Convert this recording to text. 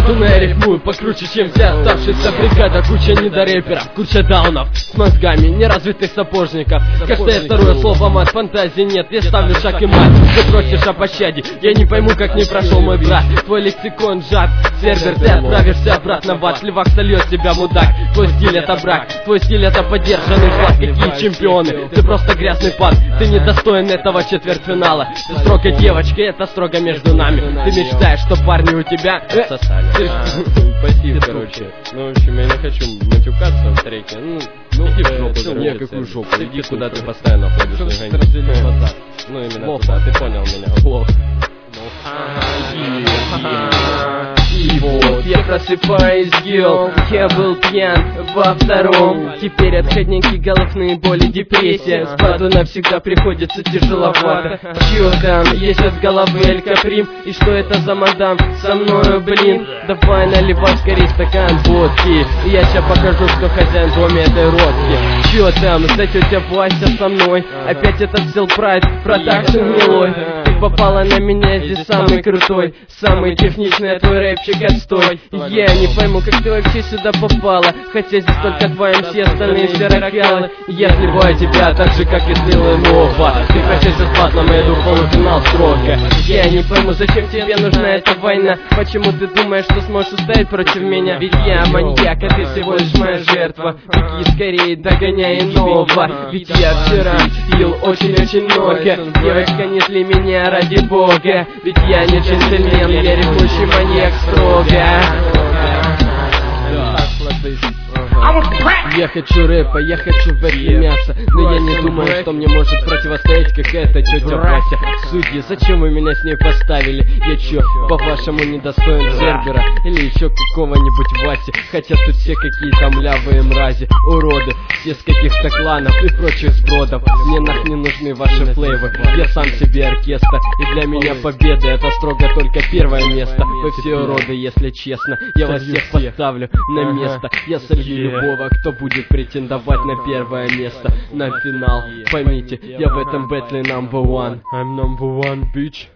Задумно рифмую покруче, чем вся оставшаяся бригада. Куча недорэперов, куча даунов с мозгами неразвитых сапожников. Каждое второе слово мат, фантазии нет. Я ставлю шаг и мат, ты просишь о пощаде. Я не пойму, как не прошел мой брат. Твой лексикон жад, сервер, ты отправишься обратно в ад. Левак сольет тебя, мудак. Твой стиль это брак, твой стиль это поддержанный флаг. Какие чемпионы, ты просто грязный пад. Ты недостоин этого четвертьфинала. Ты строго девочка, это строго между нами. Ты мечтаешь, что парни у тебя Спасибо, короче. Ну, в общем, я не хочу матюкаться в треке. Ну, иди в жопу. Не, какую жопу? Иди куда ты постоянно ходишь, не гони. Ну, именно туда, ты понял меня. Лох. И вот я просыпаюсь, ел, я был пьян во втором. Теперь отходники, головные боли, депрессия. Спаду навсегда приходится тяжеловато. Чё там, есть от головы Эль Каприм? И что это за мадам со мною, блин? Давай наливай скорее стакан водки. И я ща покажу, что хозяин в доме этой родки. Чё там, за тетя Вася со мной? Опять этот взял прайд, продакшн гнилой. Ты попала на меня, здесь самый крутой, самый техничный, а твой рэпчик отстой. Я не пойму, как ты вообще сюда попала, хотя здесь только два МС, остальные все рокалы. Я сливаю тебя так же, как и слил Нова. Ты хочешь бесплатно, я иду в полуфинал строго. Я не пойму, зачем тебе нужна эта война? Почему ты думаешь, что сможешь устоять против меня? Ведь я маньяк, а ты всего лишь моя жертва. Беги скорее, догоняй иного. Ведь я вчера пил очень-очень много. Девочка, не зли меня ради бога. Ведь я не джентльмен, я ревнующий маньяк строго. Я хочу рэпа, я хочу бэтле мяса. Но я не думаю, что мне может противостоять какая-то тетя Вася. Судьи, зачем вы меня с ней поставили? Я чё, по-вашему недостоин Цербера? Или еще какого-нибудь Васи? Хотя тут все какие-то млявые мрази, уроды, все с каких-то кланов и прочих сбродов. Мне нах не нужны ваши флейвы, я сам себе оркестр. И для меня победа это строго только первое место. Вы все уроды, если честно, я вас всех поставлю на место. Я солью любого, кто будет претендовать на первое место, на финал. Поймите, я в этом бэтле number one. I'm number one, bitch.